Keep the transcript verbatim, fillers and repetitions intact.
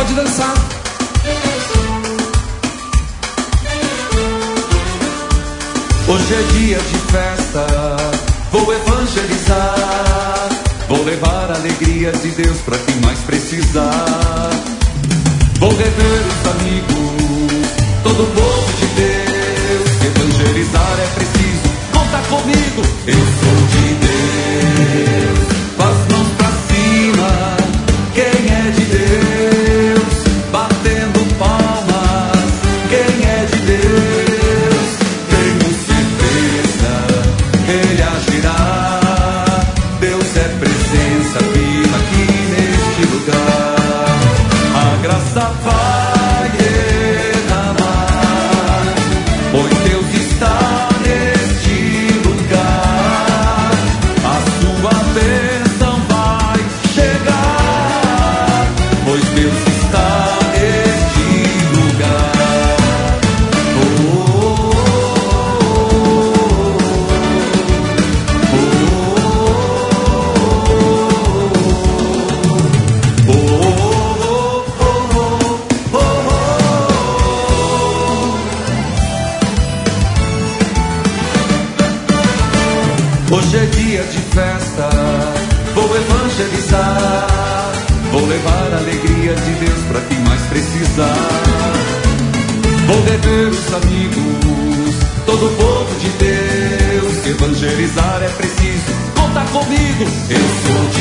Pode dançar. Hoje é dia de festa, vou evangelizar, vou levar a alegria de Deus pra quem mais precisar. Vou rever os amigos, todo o povo de Deus. Evangelizar é preciso, conta comigo. Eu sou de Deus, com as mãos pra cima. Quem é de Deus, batendo palmas. Quem é de Deus, tenho certeza, Ele agirá. Deus é presença viva aqui neste lugar. A graça vai derramar, pois Deus está neste lugar. A sua bênção vai chegar, pois Deus está neste lugar. Oh, oh, oh, oh, oh, oh, oh. Hoje é dia de festa, vou evangelizar, vou levar a alegria de Deus pra quem mais precisar. Vou rever os amigos, todo o povo de Deus. Evangelizar é preciso, conta comigo. Eu sou